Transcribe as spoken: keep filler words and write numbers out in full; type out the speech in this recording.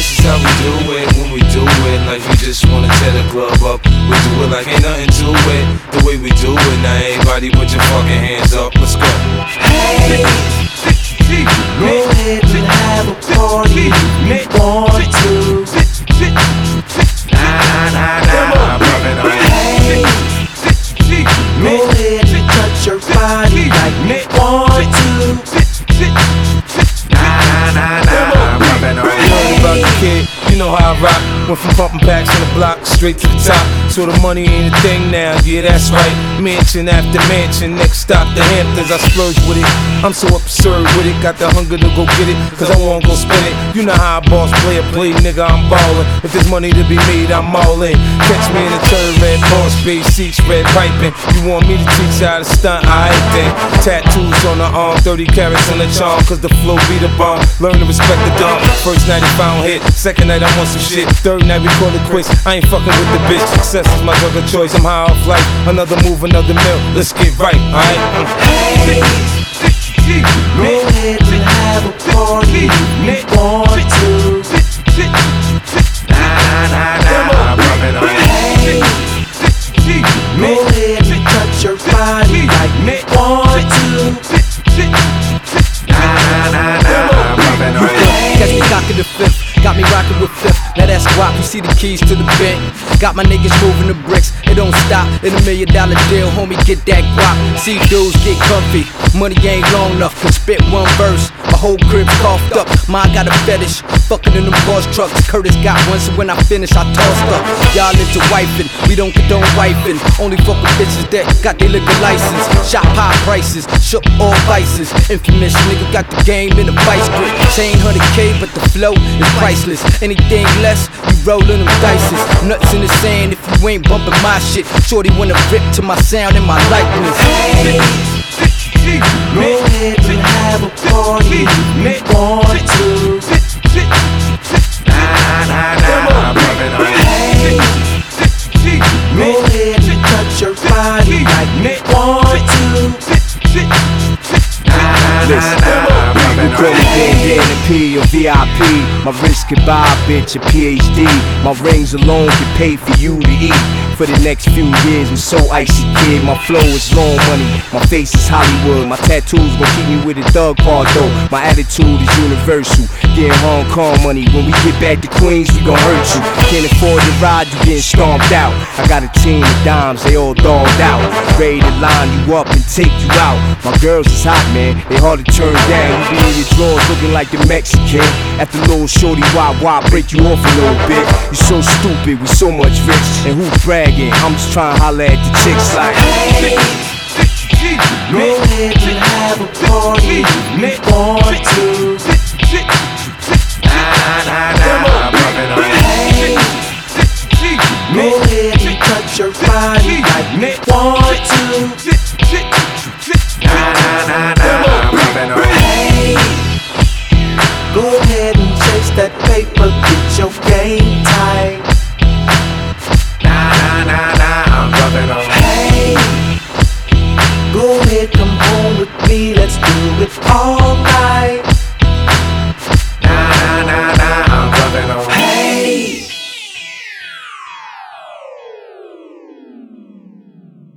this is how we do it. When we do it, like we just wanna tear the club up. We do it like ain't nothing to it. The way we do it, now everybody put your fucking hands up. Let's go. Hey, go ahead and have a party if you want to. Nah, nah, nah, nah. Hey, go ahead and touch your body like you want to. Nah, nah, nah, nah. You heard about the kid, you know how I rock. Went from pumping packs on the block straight to the top. So the money ain't a thing now, yeah that's right. Mansion after mansion, next stop the Hamptons. I splurge with it, I'm so absurd with it. Got the hunger to go get it, cause I won't go spend it. You know how a boss play a play, nigga I'm ballin'. If there's money to be made, I'm all in. Catch me in the turn, red boss, base seats, red piping. You want me to teach you how to stunt, I ain't then. Tattoos on the arm, thirty carats on the charm, cause the flow be the bomb. Learn to respect the dumb. First night he found hit, second night I want some shit. Third night we call it quits, I ain't fucking with the bitch. Success is my drug of choice, I'm high off life. Another move, another meal, let's get right, alright? Hey, go ahead and have a party if you want to. Nah, nah, nah, nah. Hey, go ahead and touch your body like you want to. Nah, nah, nah. Catch me cocking the fifth, got me rocking with fifth. Now that's guap, you see the keys to the bank. Got my niggas moving the bricks, it don't stop. In a million dollar deal, homie, get that guap. See dudes get comfy, money ain't long enough. Can spit one verse, my whole crib's coughed up. Mine got a fetish, fucking in them boss trucks. Curtis got one, so when I finish, I tossed up. Y'all into wifing, we don't condone wifing. Only fucking bitches that got their liquor license. Shop high prices, shook all vices. Infamous nigga got the game in a vice grip. Chain one hundred K, but the flow is priceless. Anything less, you rollin' them dices. Nuts in the sand if you ain't bumping my shit. Shorty wanna rip to my sound and my likeness. Hey, go ahead and have a party if you want to. Nah, nah, nah. Hey, go ahead and touch your body like you want to. Listen, you call me bandana P or V I P. My wrist can buy a bitch a P H D. My rings alone can pay for you to eat. For the next few years, I'm so icy, kid. My flow is long money, my face is Hollywood. My tattoos gon' keep me with a thug part though. My attitude is universal, getting Hong Kong money. When we get back to Queens, we gon' hurt you. Can't afford to ride, you getting stomped out. I got a team of dimes, they all dogged out, ready to line you up and take you out. My girls is hot, man, they hard to turn down. You be in your drawers looking like the Mexican. After little shorty wah wah break you off a little bit. You so stupid with so much rich, and who's bragging? I'm just trying to holler at the chicks like, hey, go ahead and have a party if you want to. Nah, nah, nah. Hey, go ahead and touch your body like you want to. Nah, nah, nah. Hey, go ahead and chase that paper, get your game tight. Hey, go ahead, come home with me, let's do it all night.